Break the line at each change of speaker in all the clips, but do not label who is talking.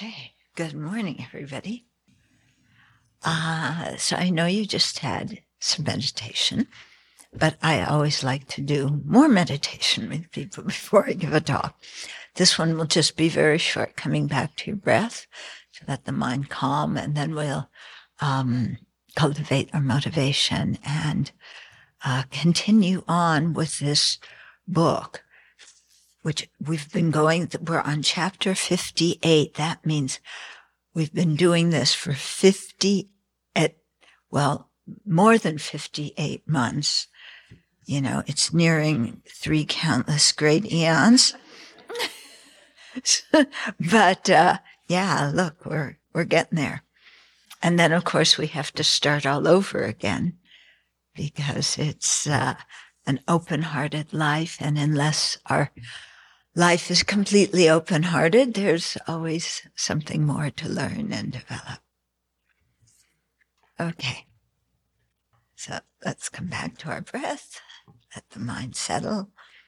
Okay, good morning, everybody. So I know you just had some meditation, but I always like to do more meditation with people before I give a talk. This one will just be very short, coming back to your breath to let the mind calm, and then we'll cultivate our motivation and continue on with this book, which we've been going, we're on chapter 58. That means we've been doing this for more than 58 months. You know, it's nearing 3 countless great eons. But, look, we're getting there. And then, of course, we have to start all over again because it's an open-hearted life. And unless our life is completely open-hearted, there's always something more to learn and develop. Okay. So let's come back to our breath. Let the mind settle.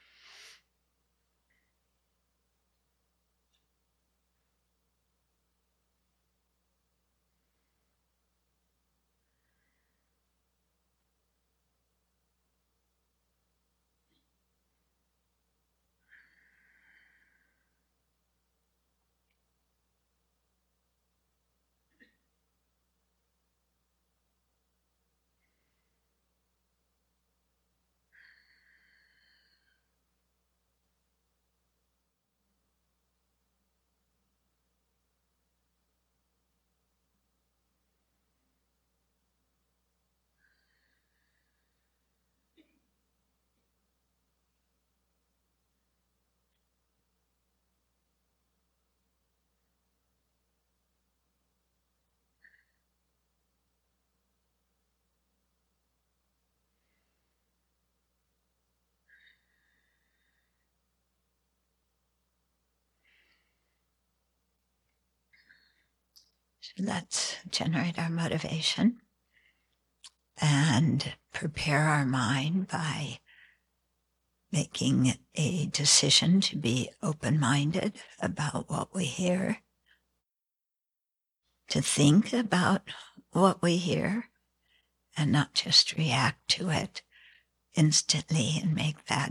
So let's generate our motivation and prepare our mind by making a decision to be open-minded about what we hear, to think about what we hear and not just react to it instantly and make that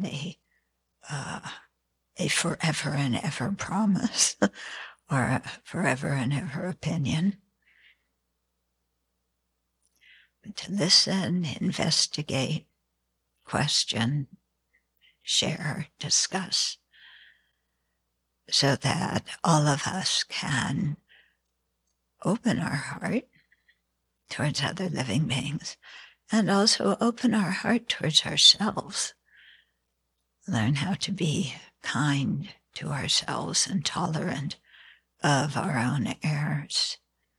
a forever and ever promise or a forever and ever opinion. But to listen, investigate, question, share, discuss, so that all of us can open our heart towards other living beings and also open our heart towards ourselves. Learn how to be kind to ourselves and tolerant of our own errors.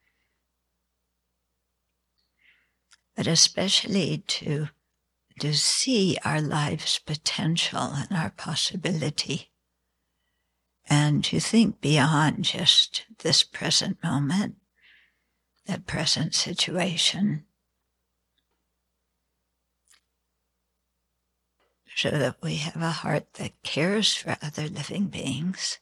But especially to see our life's potential and our possibility, and to think beyond just this present moment, that present situation, so that we have a heart that cares for other living beings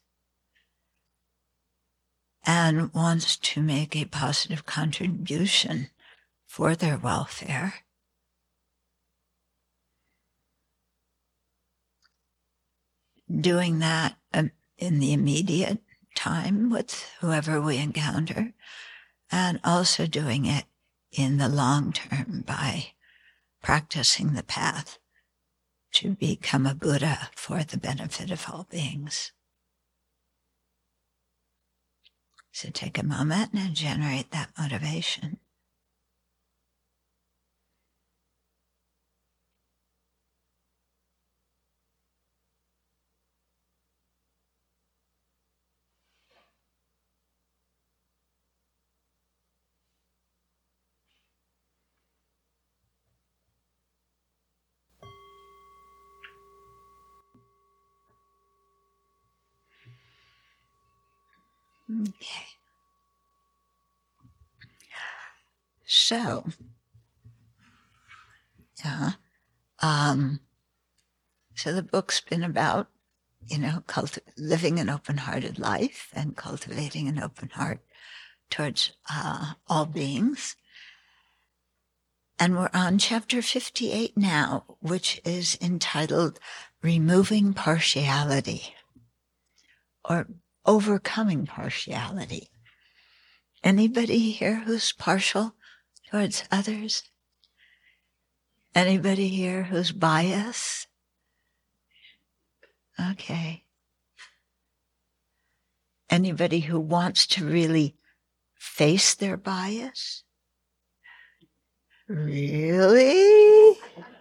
and wants to make a positive contribution for their welfare. Doing that in the immediate time with whoever we encounter, and also doing it in the long term by practicing the path to become a Buddha for the benefit of all beings. So take a moment and generate that motivation. Okay. So, so the book's been about living an open-hearted life and cultivating an open heart towards all beings. And we're on chapter 58 now, which is entitled Removing Partiality, or Overcoming Partiality. Anybody here who's partial towards others? Anybody here who's biased? Okay. Anybody who wants to really face their bias? Really?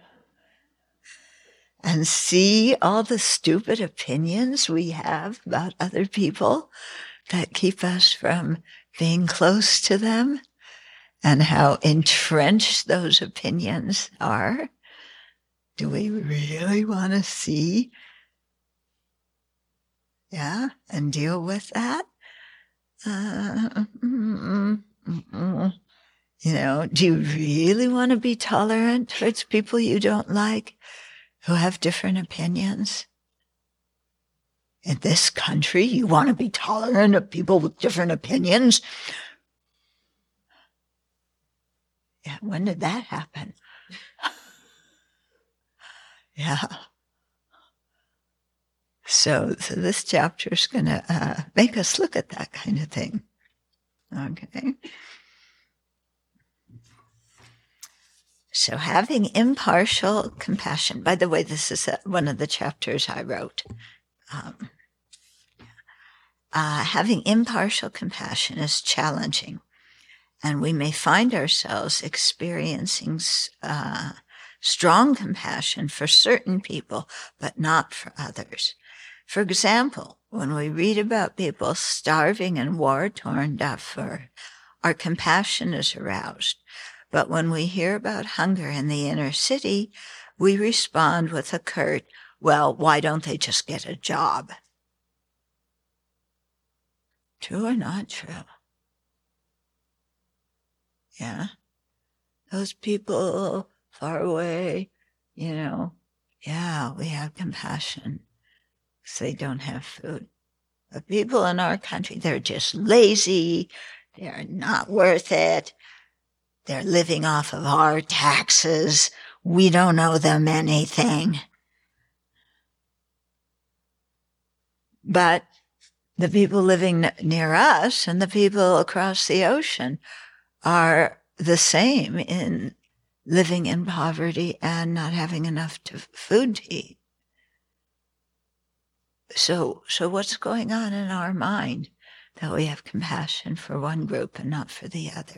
And see all the stupid opinions we have about other people that keep us from being close to them, and how entrenched those opinions are? Do we really want to see? Yeah, and deal with that? Do you really want to be tolerant towards people you don't like, who have different opinions? In this country, you want to be tolerant of people with different opinions? Yeah, when did that happen? Yeah. So this chapter is going to make us look at that kind of thing. Okay. So having impartial compassion. By the way, this is one of the chapters I wrote. Having impartial compassion is challenging, and we may find ourselves experiencing strong compassion for certain people, but not for others. For example, when we read about people starving in war-torn Darfur, our compassion is aroused. But when we hear about hunger in the inner city, we respond with a curt, well, why don't they just get a job? True or not true? Yeah. Those people far away, yeah, we have compassion because they don't have food. The people in our country, they're just lazy. They're not worth it. They're living off of our taxes. We don't owe them anything. But the people living near us and the people across the ocean are the same in living in poverty and not having enough food to eat. So what's going on in our mind that we have compassion for one group and not for the other?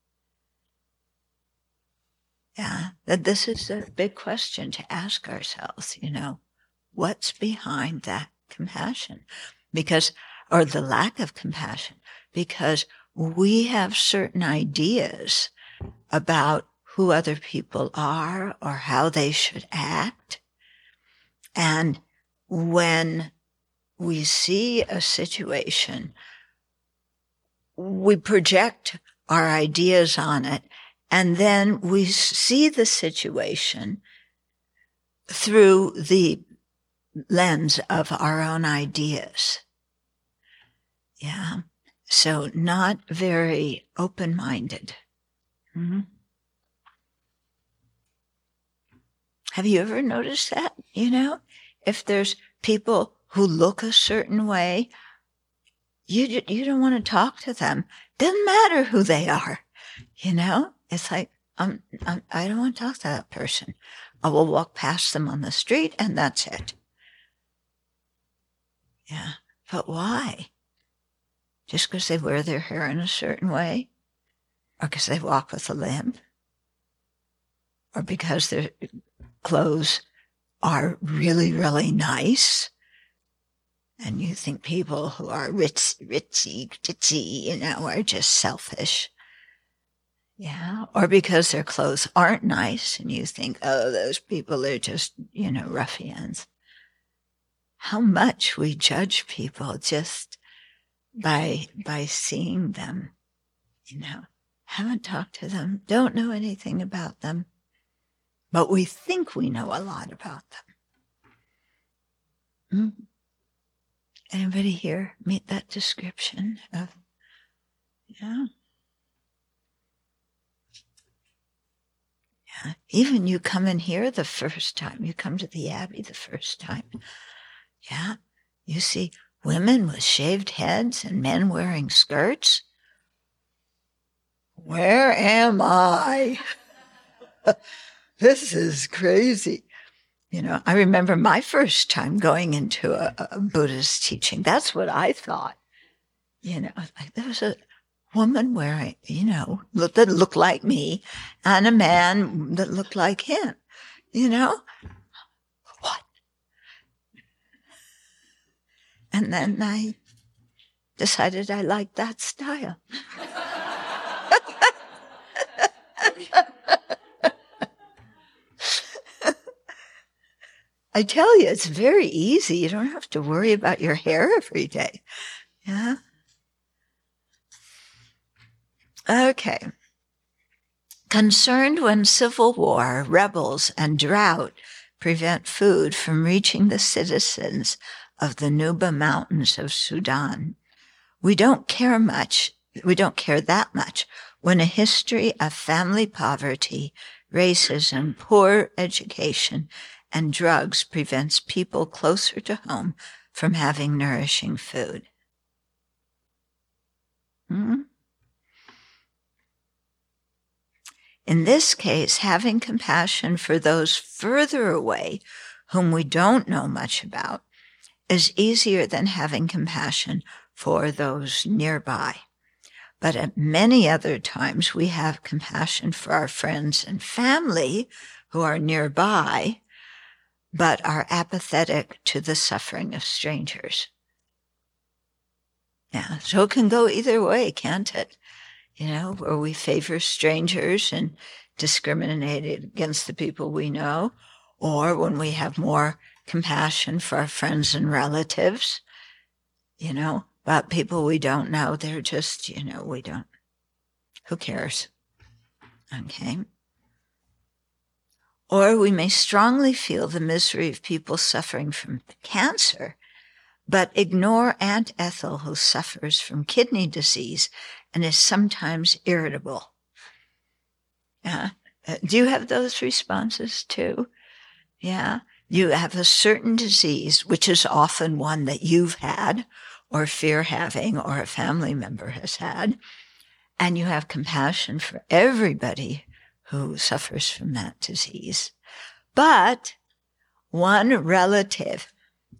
Yeah, that this is a big question to ask ourselves, what's behind that compassion? Or the lack of compassion, because we have certain ideas about who other people are or how they should act. And when we see a situation, we project our ideas on it, and then we see the situation through the lens of our own ideas. Yeah. So not very open-minded. Mm-hmm. Have you ever noticed that? If there's people who look a certain way, you don't want to talk to them. Doesn't matter who they are. It's like, I don't want to talk to that person. I will walk past them on the street and that's it. Yeah. But why? Just because they wear their hair in a certain way? Or because they walk with a limp? Or because their clothes are really, really nice? And you think people who are ritzy, are just selfish. Yeah. Or because their clothes aren't nice and you think, oh, those people are just, ruffians. How much we judge people just by seeing them, haven't talked to them, don't know anything about them, but we think we know a lot about them. Anybody here meet that description of, yeah? Yeah. Even you come in here the first time, you come to the Abbey the first time. Yeah. You see women with shaved heads and men wearing skirts. Where am I? This is crazy. I remember my first time going into a Buddhist teaching. That's what I thought. Like there was a woman wearing, that looked like me, and a man that looked like him. What? And then I decided I liked that style. I tell you, it's very easy. You don't have to worry about your hair every day. Yeah. Okay. Concerned when civil war, rebels, and drought prevent food from reaching the citizens of the Nuba Mountains of Sudan. We don't care that much when a history of family poverty, racism, poor education, and drugs prevents people closer to home from having nourishing food. In this case, having compassion for those further away whom we don't know much about is easier than having compassion for those nearby. But at many other times, we have compassion for our friends and family who are nearby, but are apathetic to the suffering of strangers. Yeah, so it can go either way, can't it? Where we favor strangers and discriminate against the people we know, or when we have more compassion for our friends and relatives, but people we don't know, they're just, who cares? Okay. Or we may strongly feel the misery of people suffering from cancer, but ignore Aunt Ethel, who suffers from kidney disease and is sometimes irritable. Yeah. Do you have those responses too? Yeah. You have a certain disease, which is often one that you've had or fear having or a family member has had, and you have compassion for everybody who suffers from that disease. But one relative,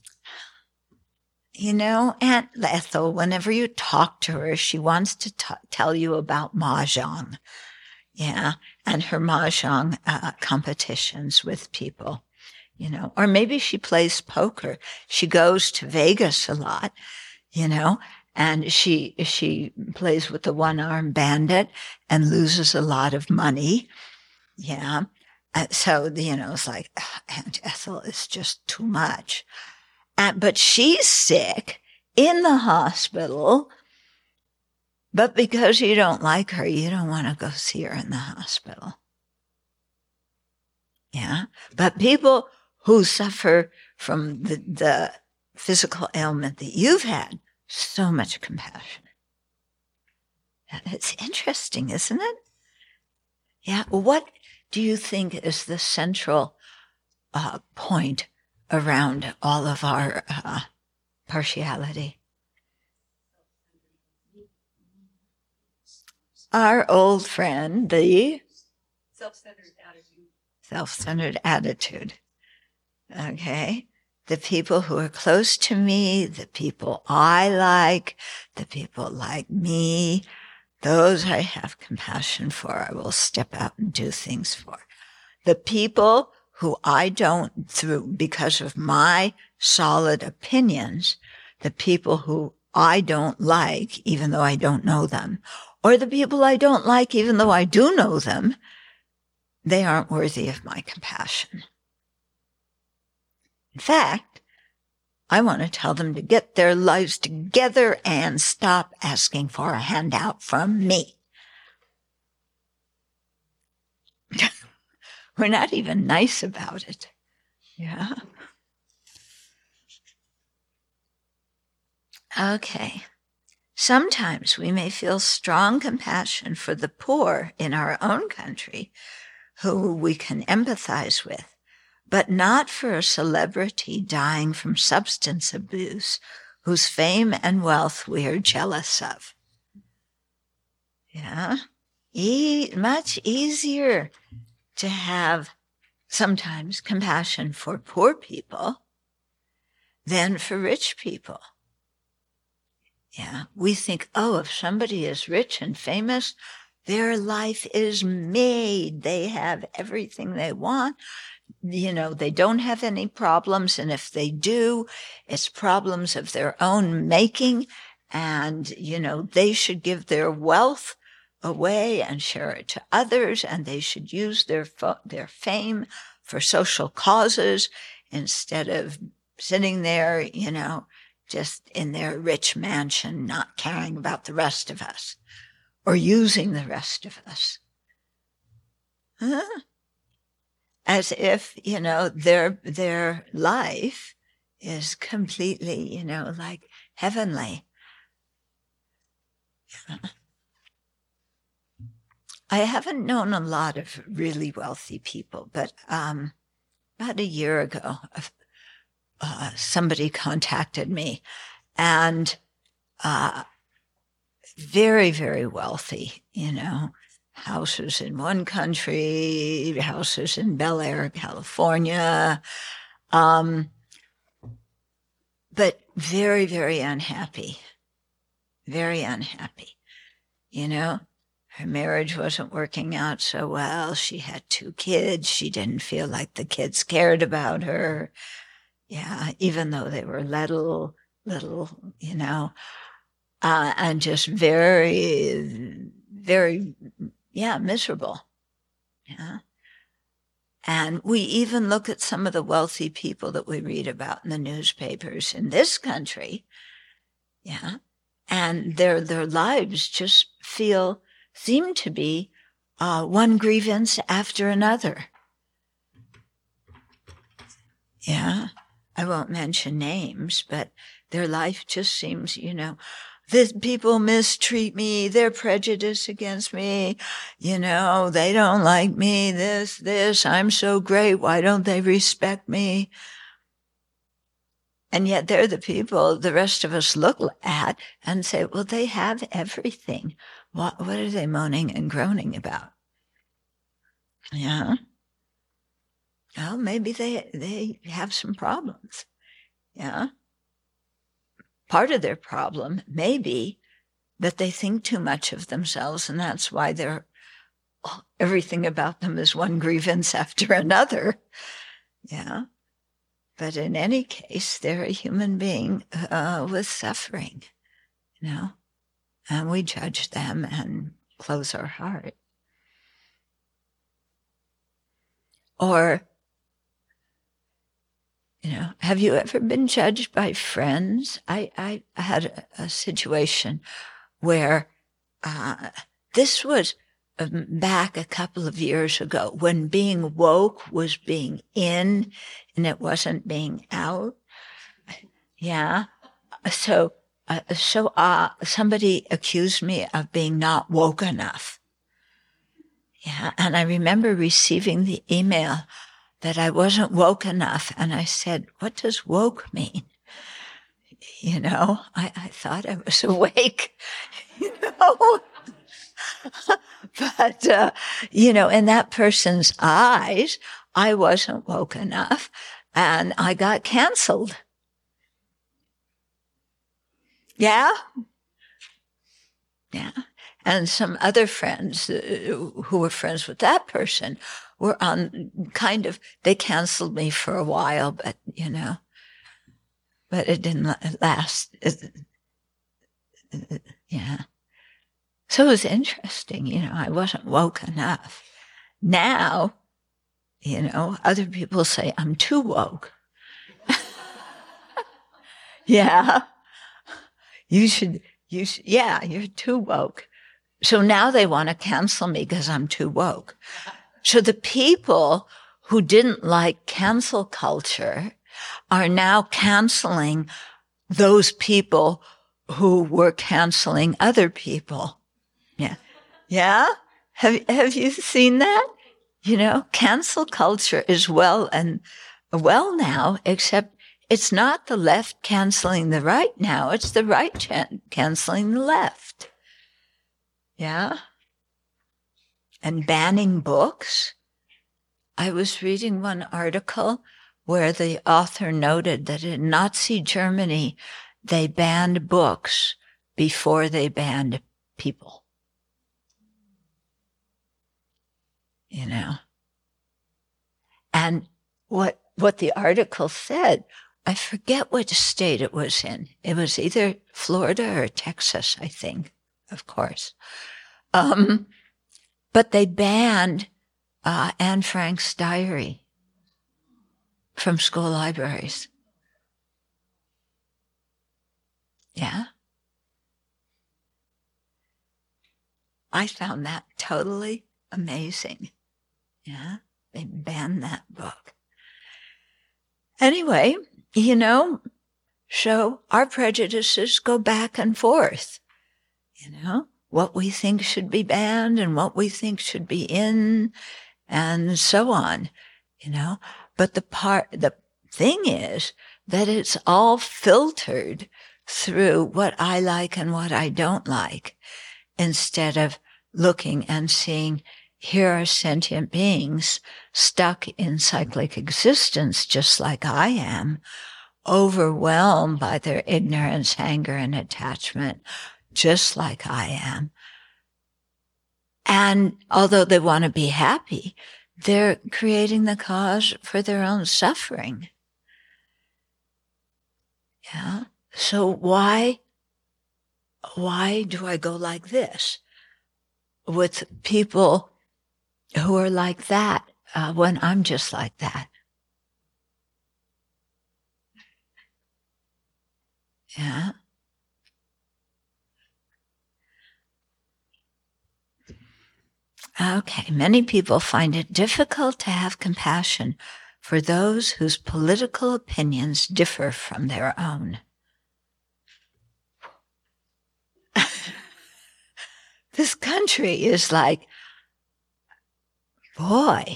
Aunt Ethel, whenever you talk to her, she wants to tell you about Mahjong. Yeah. And her Mahjong competitions with people, or maybe she plays poker. She goes to Vegas a lot, and she plays with the one-armed bandit and loses a lot of money. Yeah. So, it's like, Aunt Ethel is just too much. But she's sick in the hospital. But because you don't like her, you don't want to go see her in the hospital. Yeah. But people who suffer from the physical ailment that you've had, so much compassion. It's interesting, isn't it? Yeah. What do you think is the central point around all of our partiality? Our old friend, the self-centered attitude. Okay. The people who are close to me, the people I like, the people like me, those I have compassion for, I will step out and do things for. The people who I don't, because of my solid opinions, the people who I don't like, even though I don't know them, or the people I don't like, even though I do know them, they aren't worthy of my compassion. In fact, I want to tell them to get their lives together and stop asking for a handout from me. We're not even nice about it. Yeah. Okay. Sometimes we may feel strong compassion for the poor in our own country who we can empathize with, but not for a celebrity dying from substance abuse whose fame and wealth we are jealous of. Yeah. Much easier to have sometimes compassion for poor people than for rich people. Yeah. We think, oh, if somebody is rich and famous, their life is made. They have everything they want. They don't have any problems. And if they do, it's problems of their own making. And, they should give their wealth away and share it to others. And they should use their fame for social causes instead of sitting there, just in their rich mansion, not caring about the rest of us or using the rest of us. As if, their life is completely, like heavenly. I haven't known a lot of really wealthy people, but about a year ago, somebody contacted me, and very, very wealthy, houses in one country, houses in Bel Air, California, but very, very unhappy. Very unhappy. Her marriage wasn't working out so well. She had 2 kids. She didn't feel like the kids cared about her. Yeah, even though they were little, and just very, very, miserable. Yeah. And we even look at some of the wealthy people that we read about in the newspapers in this country. Yeah. And their lives just seem to be one grievance after another. Yeah. I won't mention names, but their life just seems, these people mistreat me, they're prejudiced against me, they don't like me, this, I'm so great, why don't they respect me? And yet they're the people the rest of us look at and say, well, they have everything. What are they moaning and groaning about? Yeah. Well, maybe they have some problems. Yeah. Part of their problem may be that they think too much of themselves, and that's why everything about them is one grievance after another. Yeah. But in any case, they're a human being with suffering, and we judge them and close our heart. Or, have you ever been judged by friends? I had a situation where this was back a couple of years ago when being woke was being in and it wasn't being out. Yeah. So somebody accused me of being not woke enough. Yeah. And I remember receiving the email that I wasn't woke enough. And I said, what does woke mean? I thought I was awake, But, in that person's eyes, I wasn't woke enough and I got canceled. Yeah? Yeah. And some other friends who were friends with that person were they canceled me for a while, but, but it didn't last. Yeah. So it was interesting, I wasn't woke enough. Now, other people say I'm too woke. Yeah. You should, yeah, you're too woke. So now they want to cancel me because I'm too woke. So the people who didn't like cancel culture are now canceling those people who were canceling other people. Yeah. Yeah? Have you seen that? Cancel culture is well now, except it's not the left canceling the right now. It's the right canceling the left. Yeah? And banning books. I was reading one article where the author noted that in Nazi Germany, they banned books before they banned people. And what the article said, I forget which state it was in. It was either Florida or Texas, I think, of course. But they banned Anne Frank's diary from school libraries. Yeah. I found that totally amazing. Yeah. They banned that book. Anyway, so our prejudices go back and forth. What we think should be banned and what we think should be in and so on, But the thing is that it's all filtered through what I like and what I don't like, instead of looking and seeing, here are sentient beings stuck in cyclic existence, just like I am, overwhelmed by their ignorance, anger, and attachment, just like I am. And although they want to be happy, they're creating the cause for their own suffering. Yeah. So why do I go like this with people who are like that when I'm just like that? Yeah. Okay. Many people find it difficult to have compassion for those whose political opinions differ from their own. This country is like, boy,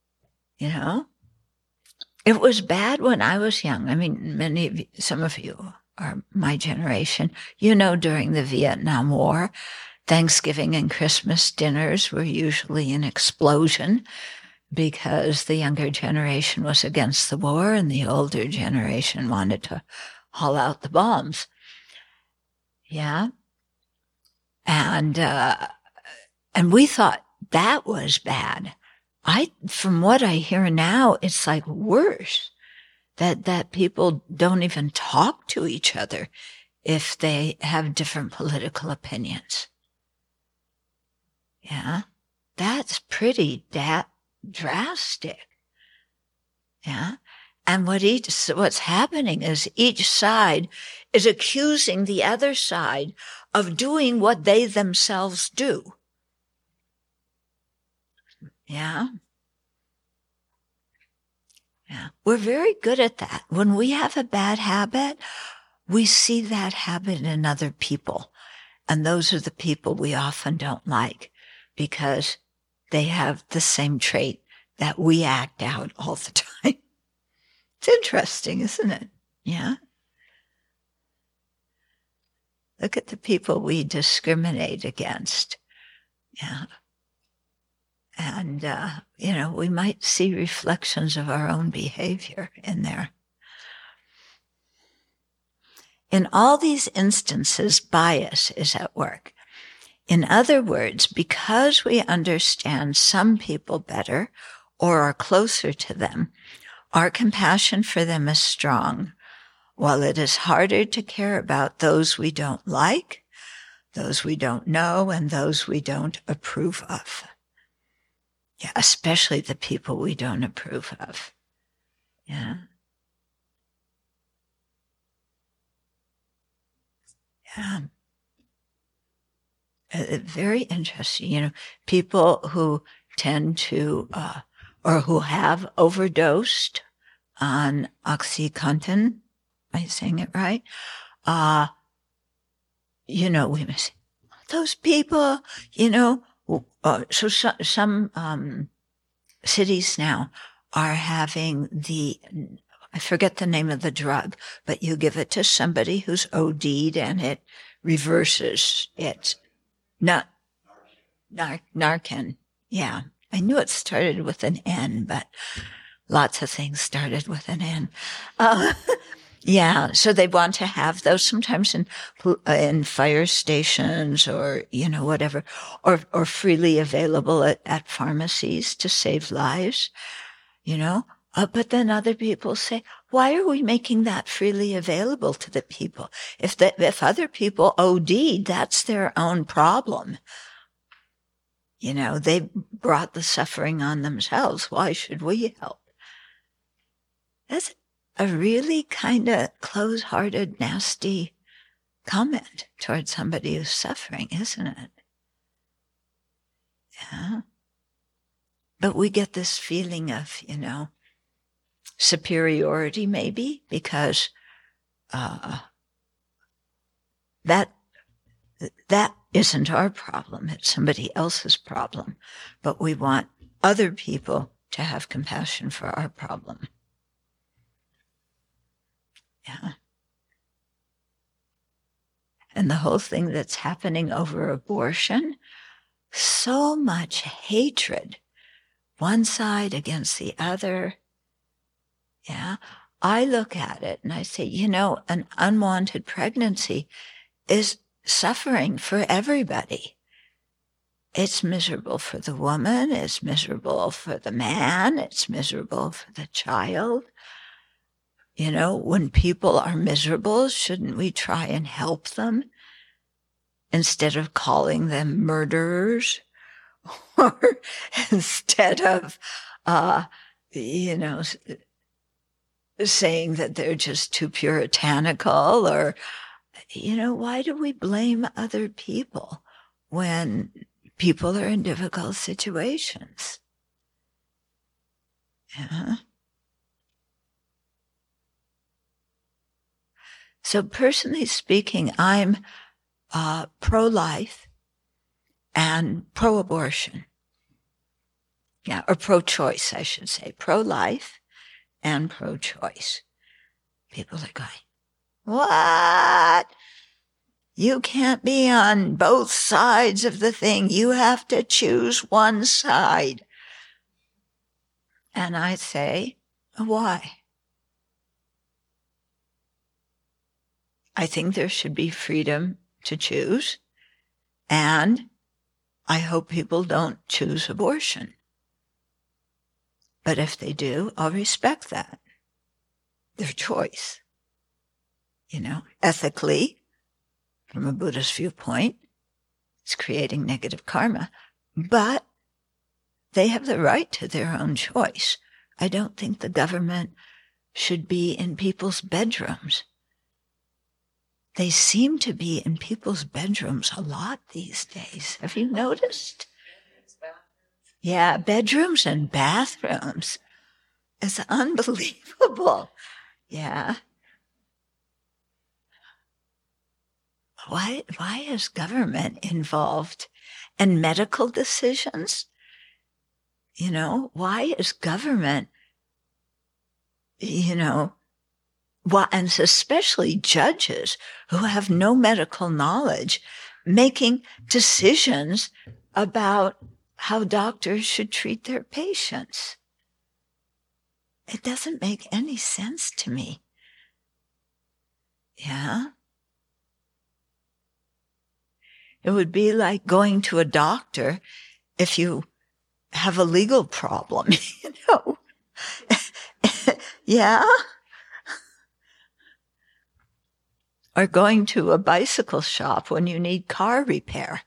it was bad when I was young. I mean, some of you are my generation. During the Vietnam War, Thanksgiving and Christmas dinners were usually an explosion because the younger generation was against the war and the older generation wanted to haul out the bombs. Yeah. And we thought that was bad. From what I hear now, it's like worse that people don't even talk to each other if they have different political opinions. Yeah. That's pretty drastic. Yeah. And what's happening is each side is accusing the other side of doing what they themselves do. Yeah. Yeah. We're very good at that. When we have a bad habit, we see that habit in other people. And those are the people we often don't like because they have the same trait that we act out all the time. It's interesting, isn't it? Yeah. Look at the people we discriminate against. Yeah. And, we might see reflections of our own behavior in there. In all these instances, bias is at work. In other words, because we understand some people better or are closer to them, our compassion for them is strong, while it is harder to care about those we don't like, those we don't know, and those we don't approve of. Yeah, especially the people we don't approve of. Yeah. Yeah. Very interesting. People who tend to, or who have overdosed on OxyContin, am I saying it right? we may say, those people, so some cities now are having I forget the name of the drug, but you give it to somebody who's OD'd and it reverses it. Narcan. Yeah. I knew it started with an N, but lots of things started with an N. Yeah. So they want to have those sometimes in fire stations or, whatever, or freely available at pharmacies to save lives, But then other people say, why are we making that freely available to the people? If other people OD'd, that's their own problem. They brought the suffering on themselves. Why should we help? That's a really kind of close-hearted, nasty comment towards somebody who's suffering, isn't it? Yeah. But we get this feeling of, superiority maybe because that isn't our problem. It's somebody else's problem. But we want other people to have compassion for our problem. Yeah. And the whole thing that's happening over abortion, so much hatred, one side against the other. Yeah. I look at it and I say, an unwanted pregnancy is suffering for everybody. It's miserable for the woman. It's miserable for the man. It's miserable for the child. When people are miserable, shouldn't we try and help them instead of calling them murderers or instead of, saying that they're just too puritanical or, why do we blame other people when people are in difficult situations? Yeah. So personally speaking, I'm pro-life and pro-abortion. Yeah, or pro-choice, I should say. Pro-life and pro-choice. People are going, what? You can't be on both sides of the thing. You have to choose one side. And I say, why? I think there should be freedom to choose, and I hope people don't choose abortion. But if they do, I'll respect that. Their choice. Ethically, from a Buddhist viewpoint, it's creating negative karma. But they have the right to their own choice. I don't think the government should be in people's bedrooms. They seem to be in people's bedrooms a lot these days. Have you noticed? Yeah, bedrooms and bathrooms. It's unbelievable. Yeah. Why is government involved in medical decisions? Why is government, and especially judges who have no medical knowledge making decisions about how doctors should treat their patients? It doesn't make any sense to me. Yeah. It would be like going to a doctor if you have a legal problem, Yeah. Or going to a bicycle shop when you need car repair.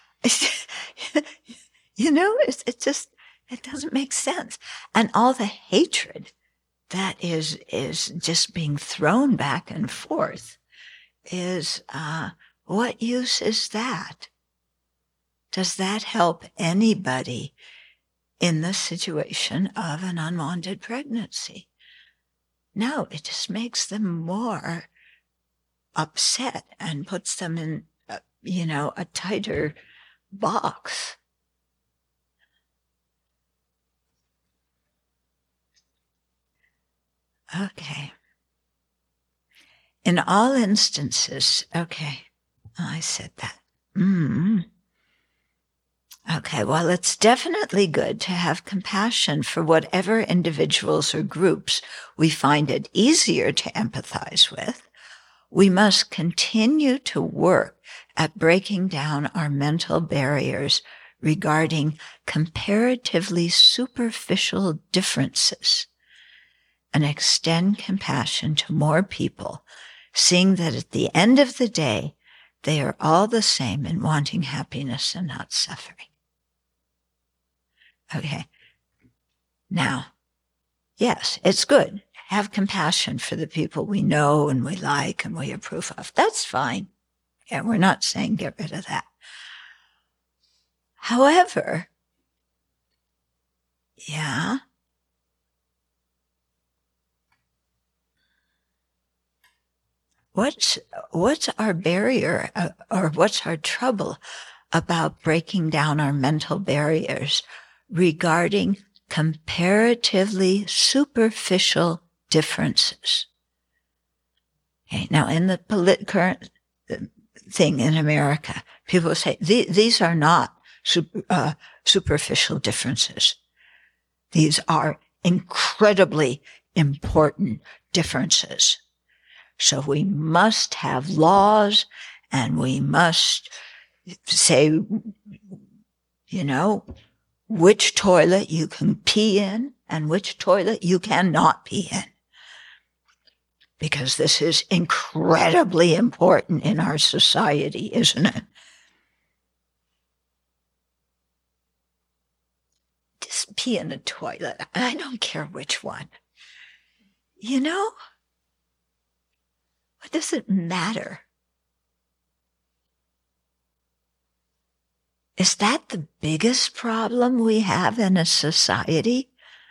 It doesn't make sense. And all the hatred that is just being thrown back and forth is, what use is that? Does that help anybody in the situation of an unwanted pregnancy? No, it just makes them more upset and puts them in a tighter box. Okay. In all instances, okay, I said that. Okay, well, it's definitely good to have compassion for whatever individuals or groups we find it easier to empathize with. We must continue to work at breaking down our mental barriers regarding comparatively superficial differences and extend compassion to more people, seeing that at the end of the day, they are all the same in wanting happiness and not suffering. Okay. Now, yes, it's good. Have compassion for the people we know and we like and we approve of. That's fine. Yeah, we're not saying get rid of that. However, yeah, what's our barrier or what's our trouble about breaking down our mental barriers regarding comparatively superficial differences? Okay, now, in the current thing in America, people say these are not superficial differences. These are incredibly important differences. So we must have laws, and we must say, which toilet you can pee in and which toilet you cannot pee in. Because this is incredibly important in our society, isn't it? Just pee in the toilet. I don't care which one. What does it matter? Is that the biggest problem we have in a society?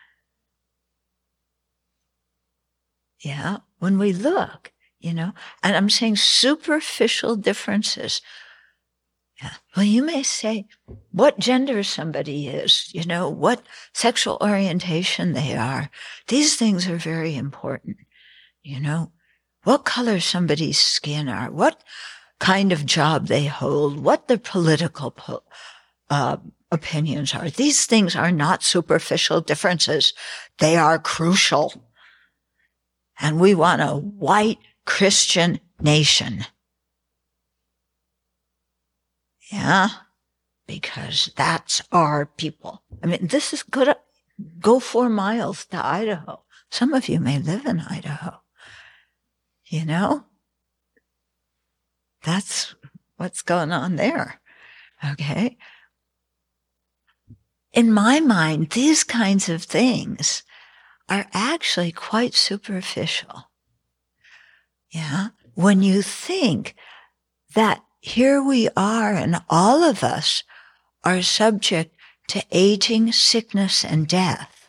Yeah, when we look, and I'm saying superficial differences. Yeah. Well, you may say what gender somebody is, what sexual orientation they are. These things are very important, what color somebody's skin are, what kind of job they hold, what their political opinions are. These things are not superficial differences. They are crucial. And we want a white Christian nation. Yeah, because that's our people. I mean, this is good. Go 4 miles to Idaho. Some of you may live in Idaho. That's what's going on there. Okay. In my mind, these kinds of things are actually quite superficial. Yeah. When you think that here we are and all of us are subject to aging, sickness, and death.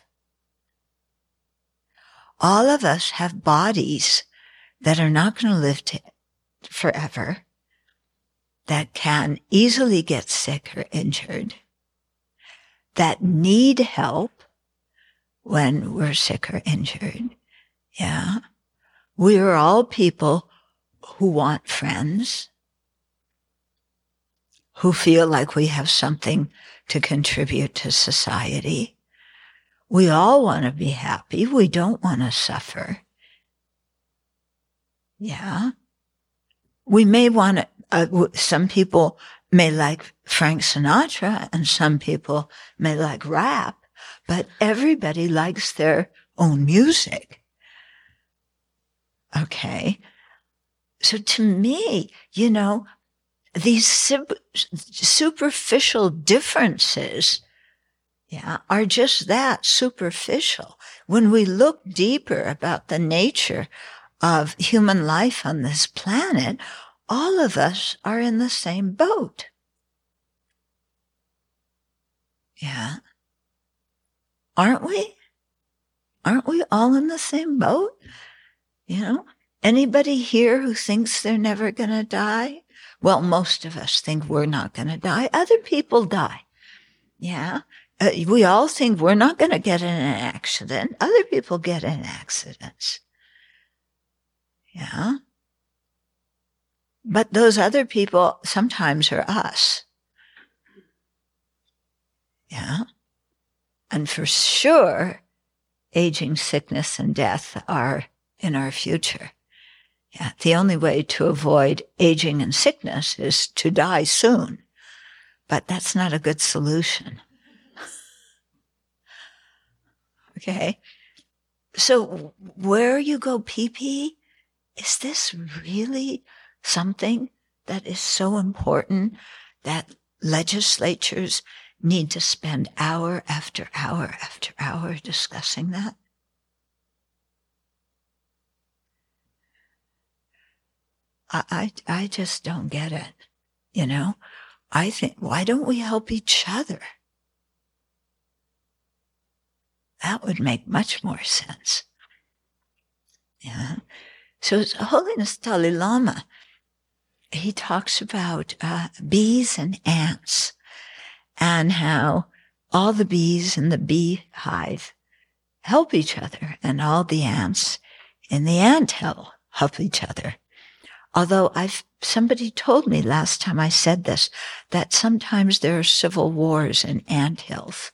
All of us have bodies that are not going to live forever, that can easily get sick or injured, that need help when we're sick or injured. Yeah. We are all people who want friends, who feel like we have something to contribute to society. We all want to be happy. We don't want to suffer. Yeah. We may want to, some people may like Frank Sinatra and some people may like rap, but everybody likes their own music. Okay. So to me, these superficial differences, are just that, superficial. When we look deeper about the nature of human life on this planet, all of us are in the same boat. Yeah. Aren't we? Aren't we all in the same boat? Anybody here who thinks they're never going to die? Well, most of us think we're not going to die. Other people die. Yeah. We all think we're not going to get in an accident. Other people get in accidents. Yeah. But those other people sometimes are us. Yeah. And for sure, aging, sickness, and death are in our future. Yeah. The only way to avoid aging and sickness is to die soon. But that's not a good solution. Okay. So where you go pee-pee, is this really something that is so important that legislatures need to spend hour after hour after hour discussing that? I just don't get it. You know, I think, why don't we help each other? That would make much more sense. Yeah. So His Holiness Dalai Lama, he talks about bees and ants and how all the bees in the beehive help each other and all the ants in the anthill help each other. Although somebody told me last time I said this, that sometimes there are civil wars in anthills.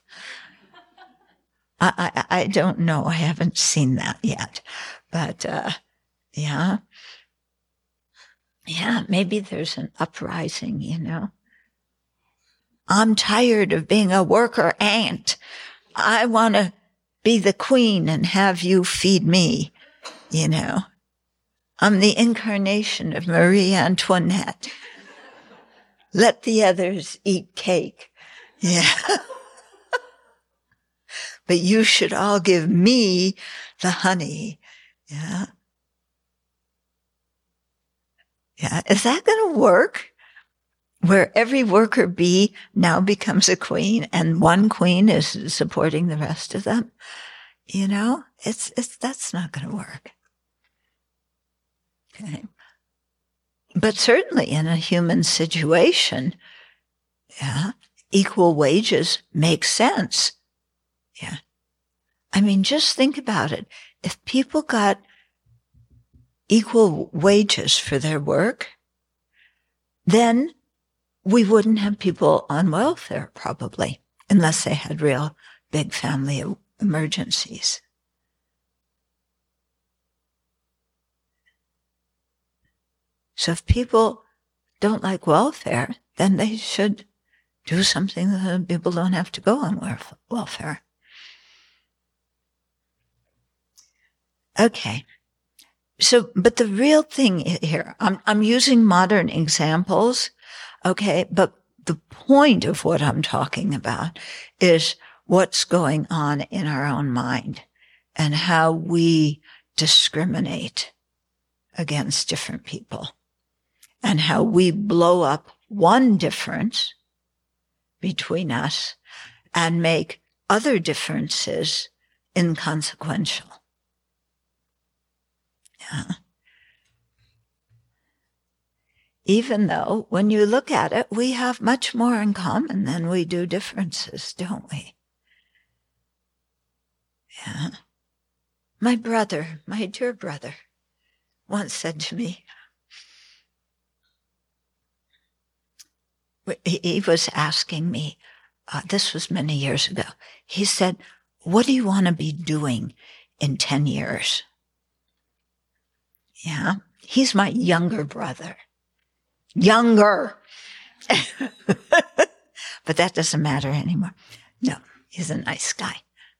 I don't know. I haven't seen that yet. But, yeah. Yeah, maybe there's an uprising, you know. I'm tired of being a worker ant. I want to be the queen and have you feed me, you know. I'm the incarnation of Marie Antoinette. Let the others eat cake. Yeah. But you should all give me the honey. Yeah. Yeah. Is that going to work? Where every worker bee now becomes a queen and one queen is supporting the rest of them? You know, that's not going to work. Okay. But certainly in a human situation, yeah, equal wages make sense. Yeah. I mean, just think about it. If people got equal wages for their work, then we wouldn't have people on welfare probably, unless they had real big family emergencies. So if people don't like welfare, then they should do something that people don't have to go on welfare. Okay. So, but the real thing here, I'm using modern examples, okay, but the point of what I'm talking about is what's going on in our own mind and how we discriminate against different people and how we blow up one difference between us and make other differences inconsequential. Yeah. Even though when you look at it, we have much more in common than we do differences, don't we? Yeah. My brother, my dear brother, once said to me, he was asking me, this was many years ago, he said, what do you want to be doing in 10 years? Yeah, he's my younger brother. Younger. But that doesn't matter anymore. No, he's a nice guy.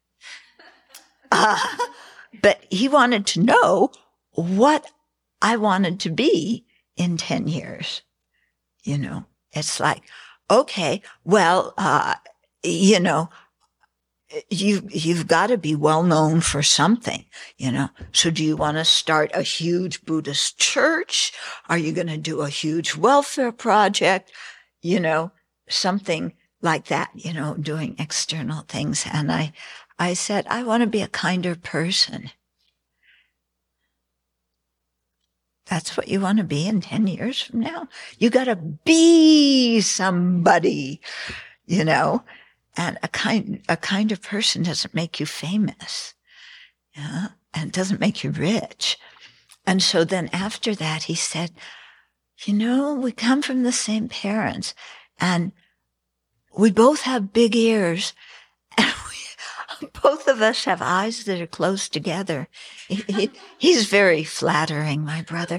But he wanted to know what I wanted to be in 10 years. You know, it's like, okay, well, you know, you've got to be well known for something, you know. So do you want to start a huge Buddhist church? Are you going to do a huge welfare project? You know, something like that, you know, doing external things. And I said, I want to be a kinder person. That's what you want to be in 10 years from now. You got to be somebody, and a kind of person doesn't make you famous. Yeah. And doesn't make you rich. And so then after that, he said, we come from the same parents and we both have big ears and both of us have eyes that are close together. He's very flattering, my brother.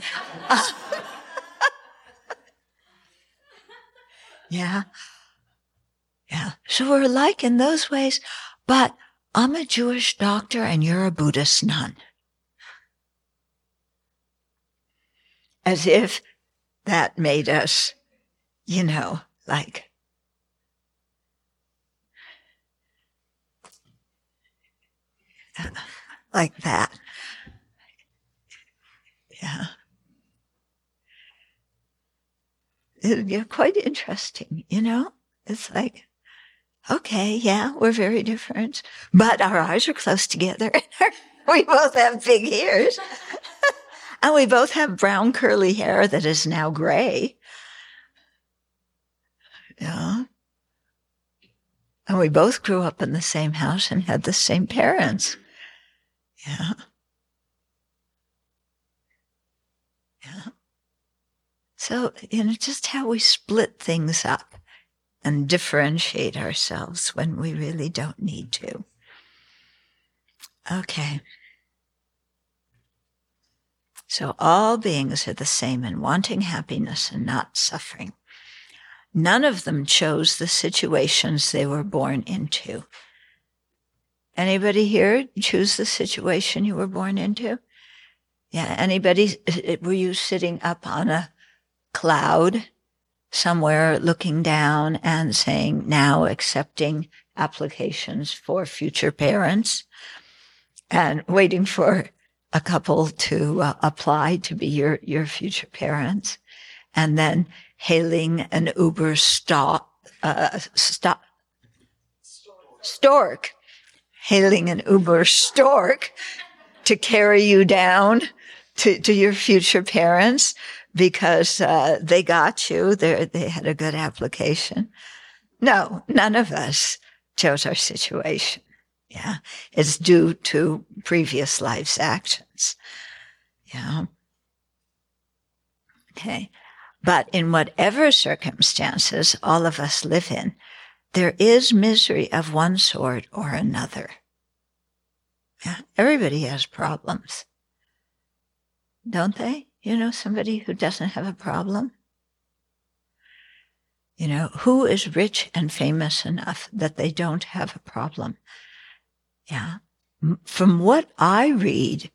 Yeah. Yeah. So we're alike in those ways, but I'm a Jewish doctor and you're a Buddhist nun. As if that made us, like that. Yeah. You're quite interesting, It's like, okay, yeah, we're very different, but our eyes are close together. We both have big ears. And we both have brown curly hair that is now gray. Yeah. And we both grew up in the same house and had the same parents. Yeah. Yeah. So, just how we split things up and differentiate ourselves when we really don't need to. Okay. So all beings are the same in wanting happiness and not suffering. None of them chose the situations they were born into. Anybody here choose the situation you were born into? Yeah, anybody? Were you sitting up on a cloud somewhere looking down and saying, now accepting applications for future parents and waiting for a couple to apply to be your future parents, and then hailing an Uber stork, hailing an Uber stork to carry you down to your future parents because they got you, they had a good application. No, none of us chose our situation. Yeah, it's due to previous life's actions. Yeah. Okay. But in whatever circumstances all of us live in, there is misery of one sort or another. Yeah. Everybody has problems. Don't they? Somebody who doesn't have a problem? Who is rich and famous enough that they don't have a problem? Yeah. From what I read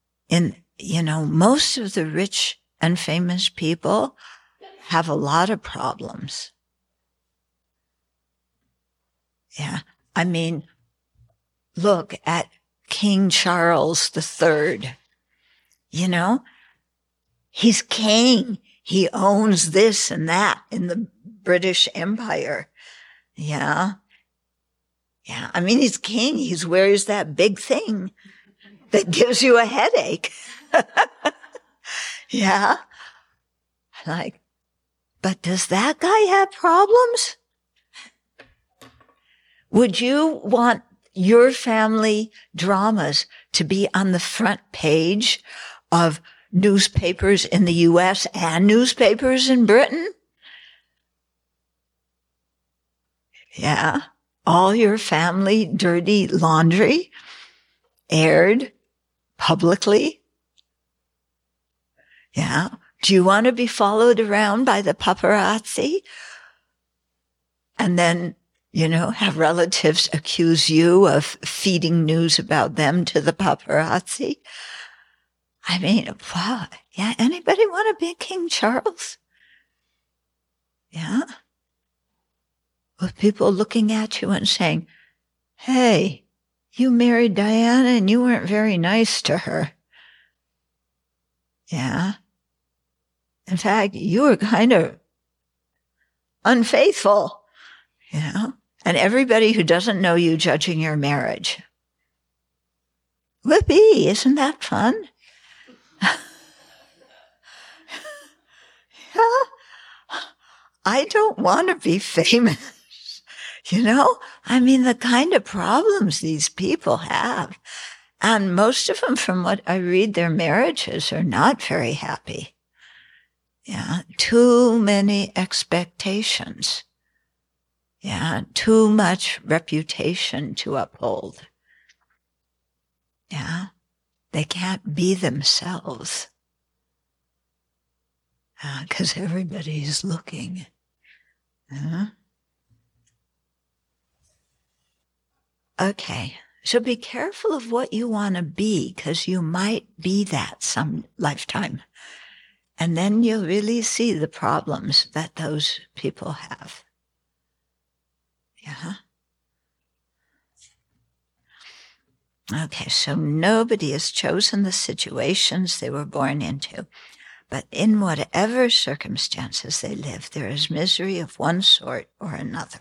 most of the rich and famous people have a lot of problems. Yeah. I mean, look at King Charles III. He's king. He owns this and that in the British Empire. Yeah. Yeah, I mean, he's king. He wears that big thing that gives you a headache. Yeah. But does that guy have problems? Would you want your family dramas to be on the front page of newspapers in the U.S. and newspapers in Britain? Yeah. All your family dirty laundry aired publicly. Yeah. Do you want to be followed around by the paparazzi? And then, have relatives accuse you of feeding news about them to the paparazzi? I mean, wow. Yeah. Anybody want to be King Charles? Yeah. With people looking at you and saying, hey, you married Diana and you weren't very nice to her. Yeah. In fact, you were kind of unfaithful. And everybody who doesn't know you judging your marriage. Whoopee, isn't that fun? I don't want to be famous. I mean, the kind of problems these people have. And most of them, from what I read, their marriages are not very happy. Yeah. Too many expectations. Yeah. Too much reputation to uphold. Yeah. They can't be themselves. Because everybody's looking. Okay. So be careful of what you want to be, because you might be that some lifetime. And then you'll really see the problems that those people have. Yeah. Okay, so nobody has chosen the situations they were born into, but in whatever circumstances they live, there is misery of one sort or another.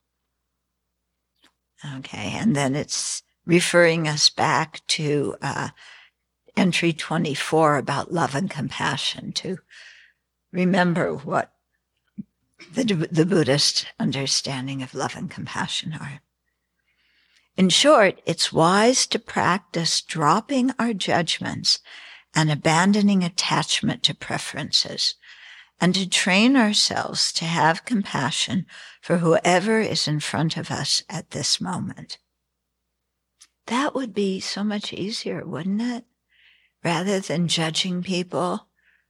Okay, and then it's referring us back to entry 24 about love and compassion, to remember what the Buddhist understanding of love and compassion are. In short, it's wise to practice dropping our judgments and abandoning attachment to preferences, and to train ourselves to have compassion for whoever is in front of us at this moment. That would be so much easier, wouldn't it? Rather than judging people,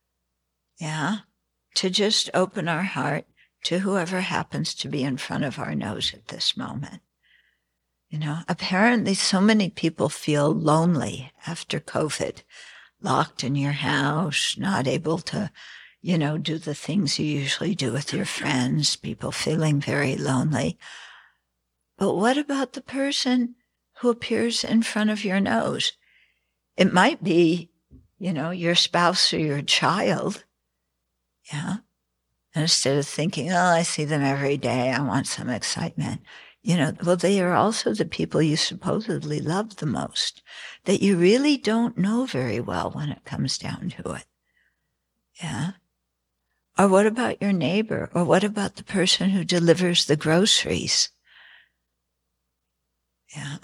to just open our heart to whoever happens to be in front of our nose at this moment. Apparently so many people feel lonely after COVID, locked in your house, not able to, do the things you usually do with your friends, people feeling very lonely. But what about the person who appears in front of your nose? It might be, your spouse or your child. Yeah. And instead of thinking, I see them every day, I want some excitement. Well, they are also the people you supposedly love the most, that you really don't know very well when it comes down to it. Yeah. Or what about your neighbor? Or what about the person who delivers the groceries? Yeah.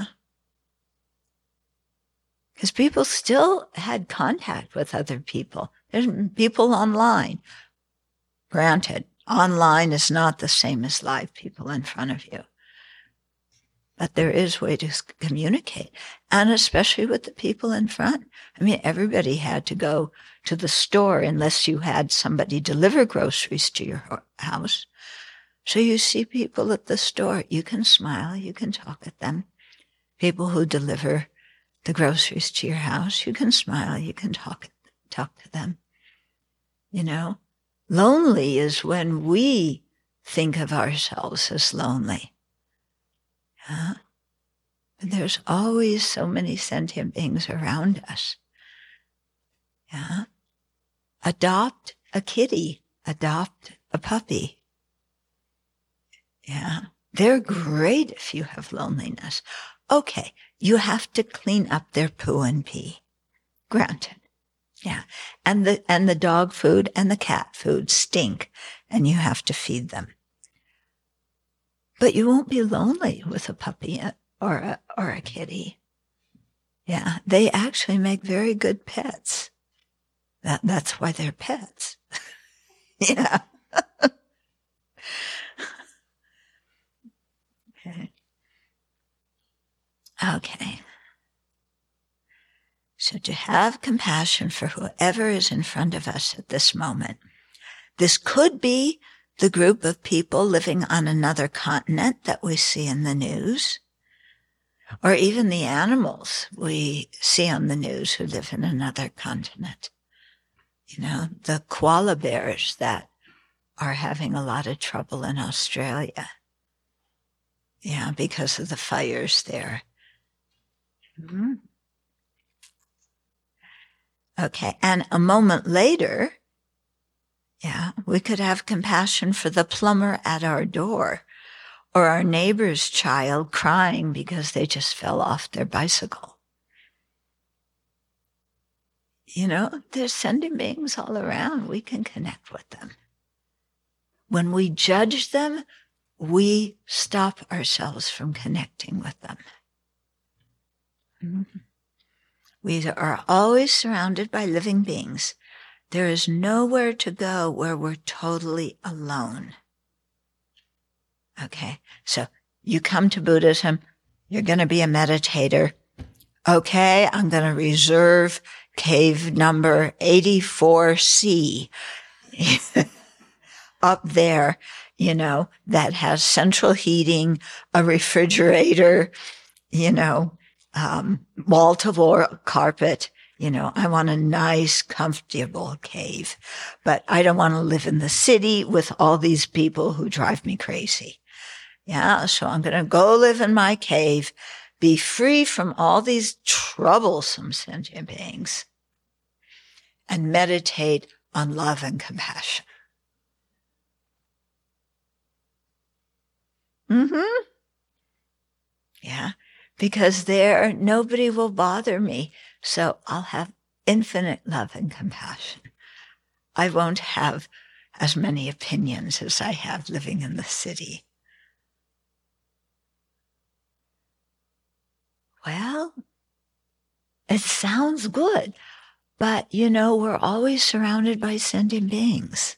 Because people still had contact with other people. There's people online. Granted, online is not the same as live people in front of you. But there is a way to communicate, and especially with the people in front. I mean, everybody had to go to the store unless you had somebody deliver groceries to your house. So you see people at the store, you can smile, you can talk at them. People who deliver the groceries to your house, you can smile, you can talk to them. Lonely is when we think of ourselves as lonely. There's always so many sentient beings around us. Yeah. Adopt a kitty. Adopt a puppy. Yeah. They're great if you have loneliness. Okay. You have to clean up their poo and pee. Granted. Yeah. And the dog food and the cat food stink, and you have to feed them. But you won't be lonely with a puppy or a kitty. Yeah, they actually make very good pets. That's why they're pets. Yeah. Okay. So to have compassion for whoever is in front of us at this moment. This could be the group of people living on another continent that we see in the news, or even the animals we see on the news who live in another continent. The koala bears that are having a lot of trouble in Australia. Yeah, because of the fires there. Mm-hmm. Okay, and a moment later, we could have compassion for the plumber at our door, or our neighbor's child crying because they just fell off their bicycle. There's sentient beings all around. We can connect with them. when we judge them, we stop ourselves from connecting with them. Mm-hmm. We are always surrounded by living beings. There is nowhere to go where we're totally alone. Okay, so you come to Buddhism, you're going to be a meditator. Okay, I'm going to reserve cave number 84C up there, that has central heating, a refrigerator, wall-to-wall carpet. I want a nice, comfortable cave, but I don't want to live in the city with all these people who drive me crazy. Yeah, so I'm going to go live in my cave, be free from all these troublesome sentient beings, and meditate on love and compassion. Mm-hmm. Yeah, because there, nobody will bother me, so I'll have infinite love and compassion. I won't have as many opinions as I have living in the city. Well, it sounds good, but we're always surrounded by sentient beings.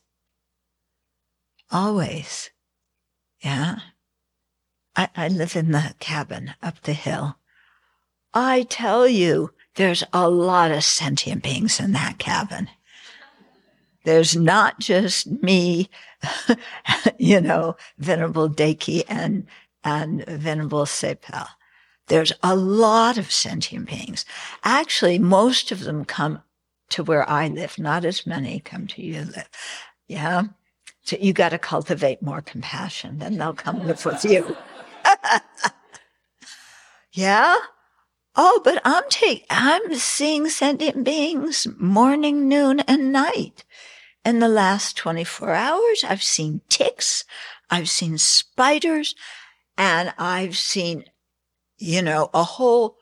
Always. Yeah. I live in the cabin up the hill. I tell you, there's a lot of sentient beings in that cabin. There's not just me, Venerable Deki and Venerable Sepal. There's a lot of sentient beings. Actually, most of them come to where I live. Not as many come to you live. Yeah. So you got to cultivate more compassion. Then they'll come live with you. Yeah. Oh, but I'm seeing sentient beings morning, noon, and night. In the last 24 hours, I've seen ticks, I've seen spiders, and I've seen, a whole,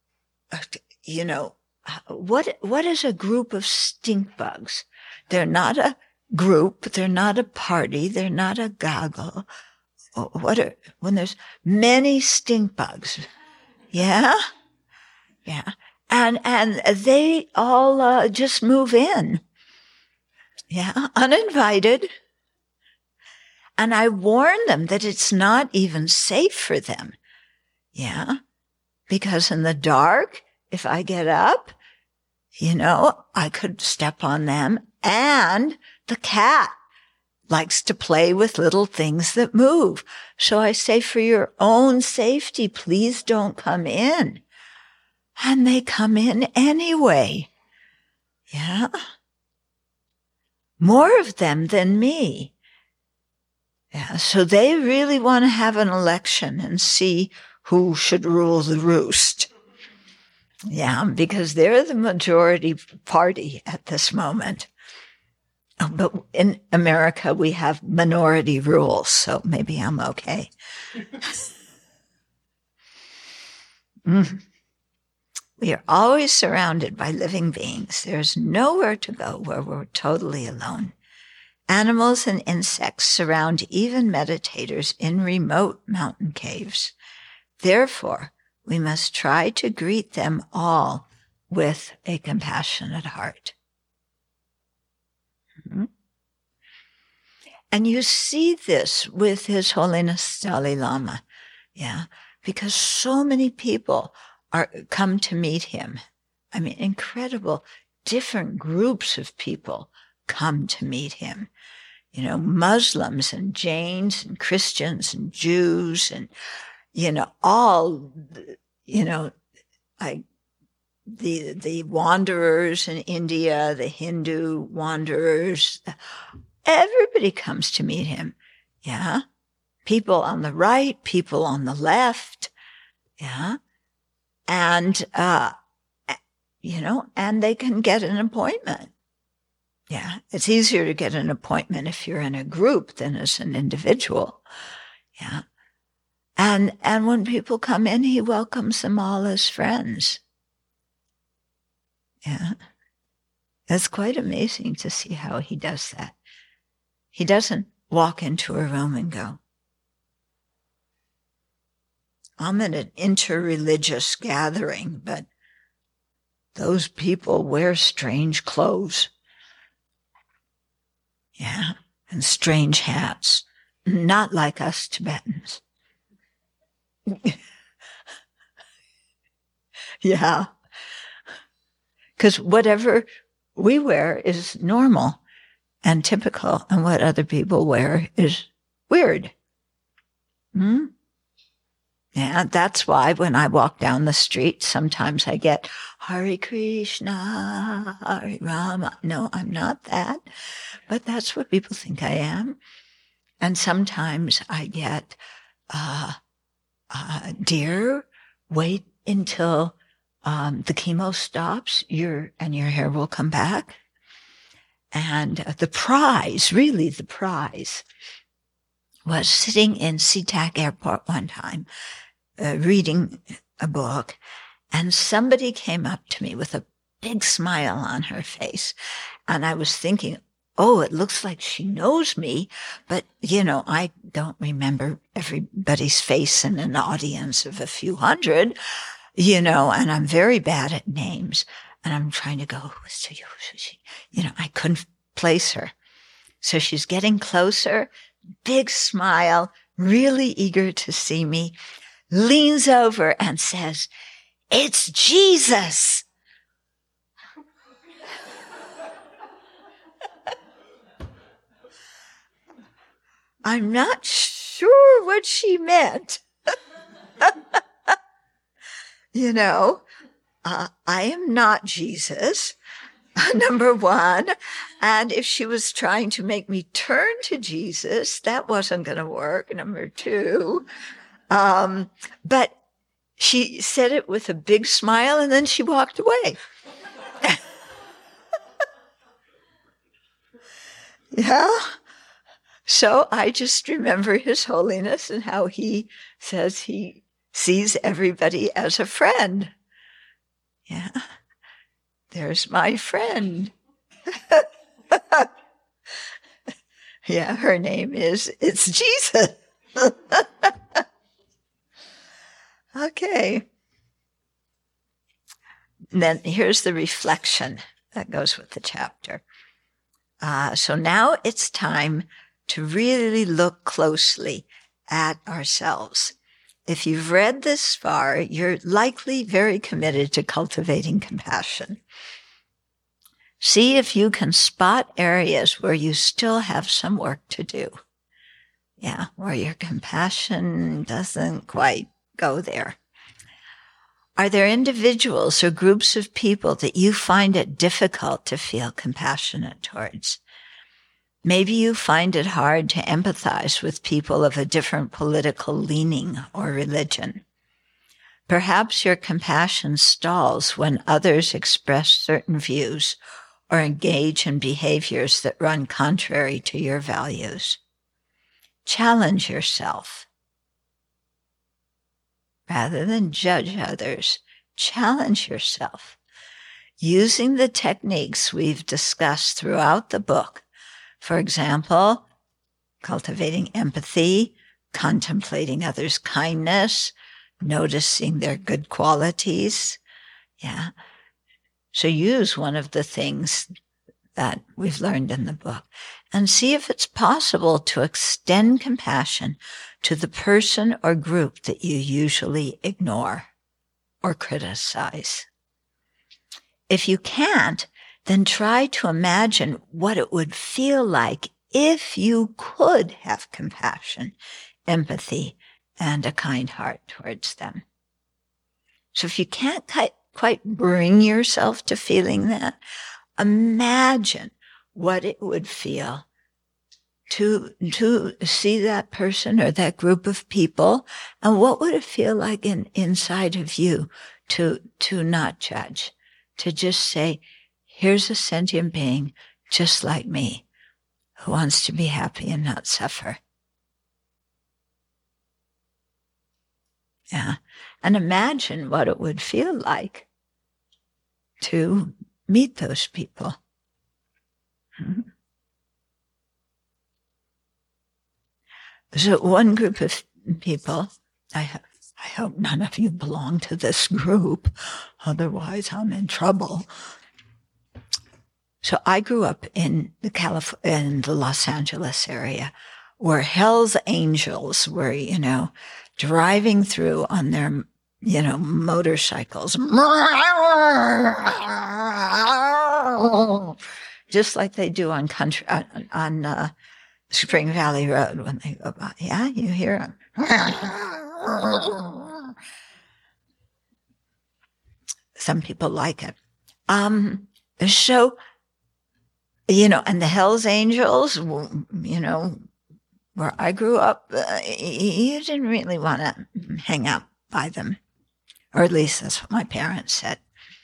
what is a group of stink bugs? They're not a group, they're not a party, they're not a gaggle. When there's many stink bugs? Yeah? Yeah. And they all just move in. Yeah, uninvited. And I warn them that it's not even safe for them. Yeah, because in the dark, if I get up, I could step on them. And the cat likes to play with little things that move. So I say, for your own safety, please don't come in. And they come in anyway. Yeah. More of them than me. Yeah, so they really want to have an election and see who should rule the roost. Yeah, because they're the majority party at this moment. But in America, we have minority rules, so maybe I'm okay. We are always surrounded by living beings. There's nowhere to go where we're totally alone. Animals and insects surround even meditators in remote mountain caves. Therefore, we must try to greet them all with a compassionate heart. Mm-hmm. And you see this with His Holiness Dalai Lama, yeah, because so many people come to meet him. I mean, incredible, different groups of people come to meet him. Muslims and Jains and Christians and Jews and, all, like the wanderers in India, the Hindu wanderers, everybody comes to meet him. Yeah. People on the right, people on the left. Yeah. And, and they can get an appointment. Yeah. It's easier to get an appointment if you're in a group than as an individual. Yeah. And when people come in, he welcomes them all as friends. Yeah. It's quite amazing to see how he does that. He doesn't walk into a room and go, I'm at an interreligious gathering, but those people wear strange clothes. Yeah, and strange hats. Not like us Tibetans. Yeah. Because whatever we wear is normal and typical, and what other people wear is weird. Yeah, that's why when I walk down the street, sometimes I get Hare Krishna, Hare Rama. No, I'm not that, but that's what people think I am. And sometimes I get, dear, wait until the chemo stops, your hair will come back. And the prize was sitting in SeaTac Airport one time, reading a book, and somebody came up to me with a big smile on her face. And I was thinking, oh, it looks like she knows me, but, I don't remember everybody's face in an audience of a few hundred, and I'm very bad at names. And I'm trying to go, who is she? I couldn't place her. So she's getting closer, big smile, really eager to see me, leans over and says, "It's Jesus." I'm not sure what she meant. I am not Jesus, number one. And if she was trying to make me turn to Jesus, that wasn't going to work, number two. But she said it with a big smile, and then she walked away. Yeah. So I just remember His Holiness and how he says he sees everybody as a friend. Yeah. There's my friend. Yeah, her name it's Jesus. Okay. And then here's the reflection that goes with the chapter. So now it's time to really look closely at ourselves. If you've read this far, you're likely very committed to cultivating compassion. See if you can spot areas where you still have some work to do. Yeah, where your compassion doesn't quite go there. Are there individuals or groups of people that you find it difficult to feel compassionate towards? Maybe you find it hard to empathize with people of a different political leaning or religion. Perhaps your compassion stalls when others express certain views or engage in behaviors that run contrary to your values. Challenge yourself. Rather than judge others, challenge yourself. Using the techniques we've discussed throughout the book, for example, cultivating empathy, contemplating others' kindness, noticing their good qualities. Yeah. So use one of the things that we've learned in the book and see if it's possible to extend compassion to the person or group that you usually ignore or criticize. If you can't, then try to imagine what it would feel like if you could have compassion, empathy, and a kind heart towards them. So if you can't quite bring yourself to feeling that, imagine what it would feel to see that person or that group of people, and what would it feel like inside of you to not judge, to just say, here's a sentient being just like me who wants to be happy and not suffer. Yeah. And imagine what it would feel like to meet those people. So one group of people, I hope none of you belong to this group, otherwise I'm in trouble. So I grew up in the Los Angeles area, where Hell's Angels were, driving through on their, motorcycles, just like they do on Spring Valley Road when they go by. Yeah, you hear them. Some people like it. So, and the Hells Angels, where I grew up, you didn't really want to hang out by them. Or at least that's what my parents said.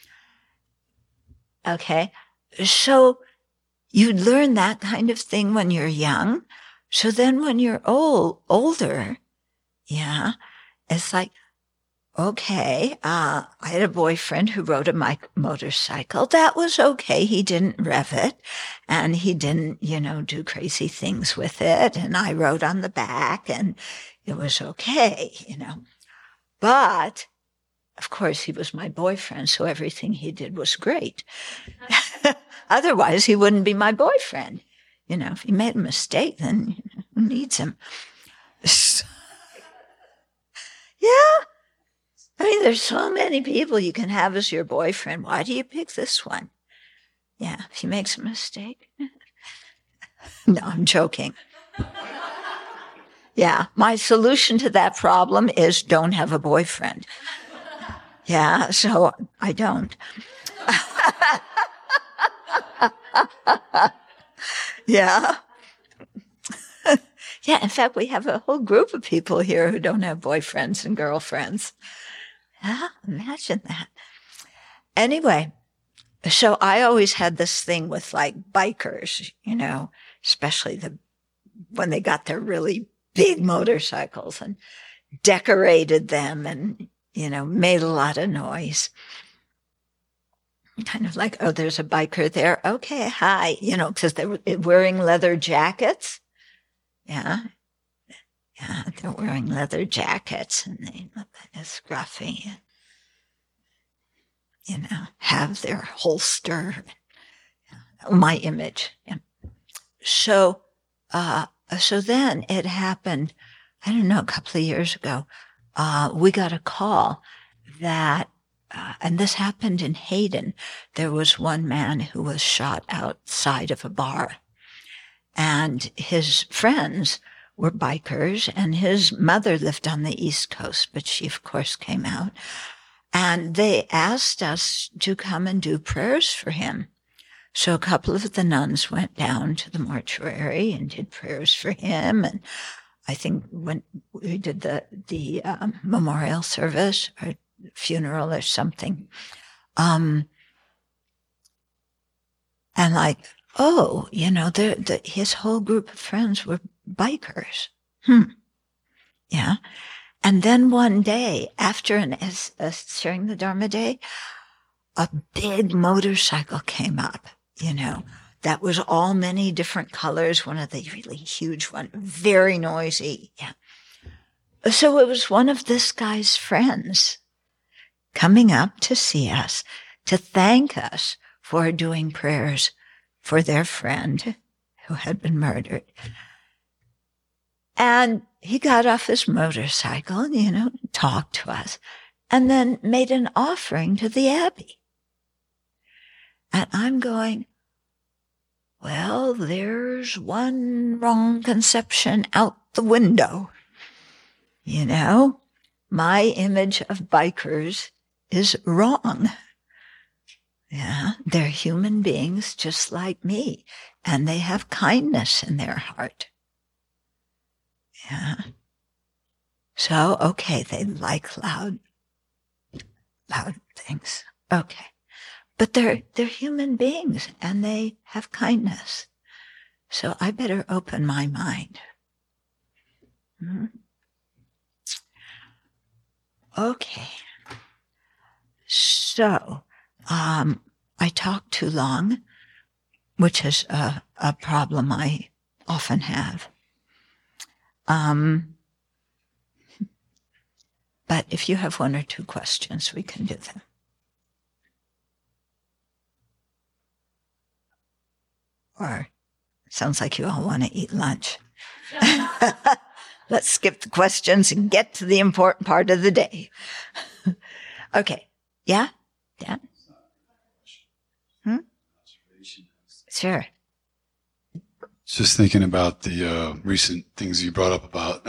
Okay. So you learn that kind of thing when you're young. So then when you're older, it's like, okay, I had a boyfriend who rode a motorcycle. That was okay. He didn't rev it and he didn't, do crazy things with it. And I rode on the back and it was okay, But, of course, he was my boyfriend, so everything he did was great. Otherwise, he wouldn't be my boyfriend. If he made a mistake, then who needs him? Yeah. I mean, there's so many people you can have as your boyfriend. Why do you pick this one? Yeah, if he makes a mistake. No, I'm joking. Yeah, my solution to that problem is don't have a boyfriend. Yeah, so I don't. Yeah. Yeah, in fact, we have a whole group of people here who don't have boyfriends and girlfriends. Yeah, imagine that. Anyway, so I always had this thing with like bikers, especially when they got their really big motorcycles and decorated them and, made a lot of noise. Kind of like, oh, there's a biker there. Okay, hi, because they were wearing leather jackets. Yeah. Yeah, they're wearing leather jackets and they look kind of scruffy and, have their holster. My image. Yeah. So then it happened, I don't know, a couple of years ago. We got a call that, and this happened in Hayden. There was one man who was shot outside of a bar, and his friends were bikers, and his mother lived on the East Coast, but she, of course, came out. And they asked us to come and do prayers for him. So a couple of the nuns went down to the mortuary and did prayers for him. And I think when we did the memorial service or funeral or something, and like, oh, his whole group of friends were bikers. Yeah. And then one day, after during the Dharma Day, a big motorcycle came up, that was all many different colors, one of the really huge ones, very noisy. Yeah. So it was one of this guy's friends coming up to see us, to thank us for doing prayers for their friend who had been murdered. And he got off his motorcycle and, talked to us and then made an offering to the Abbey. And I'm going, well, there's one wrong conception out the window. My image of bikers is wrong. Yeah, they're human beings just like me, and they have kindness in their heart. Yeah. So, okay, they like loud things. Okay. But they're human beings and they have kindness. So I better open my mind. Okay. So, I talk too long, which is a problem I often have. But if you have one or two questions, we can do them. Or sounds like you all want to eat lunch. Let's skip the questions and get to the important part of the day. Okay. Yeah? Dan? Sure.
Just thinking about the recent things you brought up about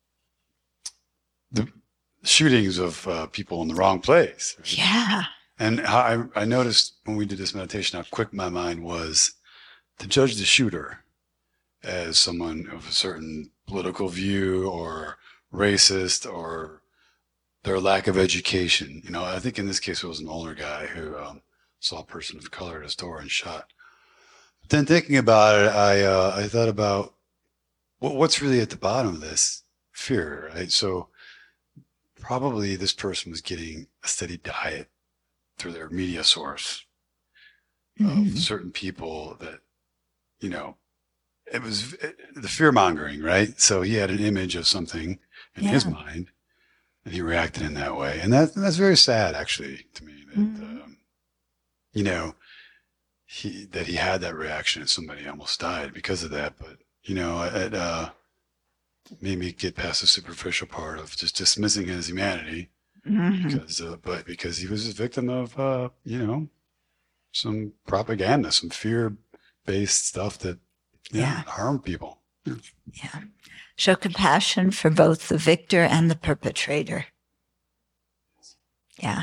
the shootings of people in the wrong place.
Yeah.
And how I noticed when we did this meditation how quick my mind was to judge the shooter as someone of a certain political view or racist or their lack of education. You know, I think in this case it was an older guy who saw a person of color at his door and shot. But then thinking about it, I thought about what's really at the bottom of this fear, right? So probably this person was getting a steady diet through their media source of certain people that, you know, it was the fear mongering, right? So he had an image of something in his mind and he reacted in that way. And that's very sad, actually, to me, that, you know, that he had that reaction and somebody almost died because of that. But, you know, it made me get past the superficial part of just dismissing his humanity because he was a victim of, you know, some propaganda, some fear-based stuff that harmed people.
Yeah. Show compassion for both the victor and the perpetrator. Yeah.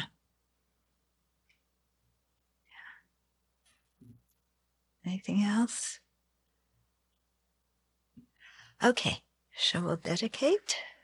Anything else? Okay. So we'll dedicate.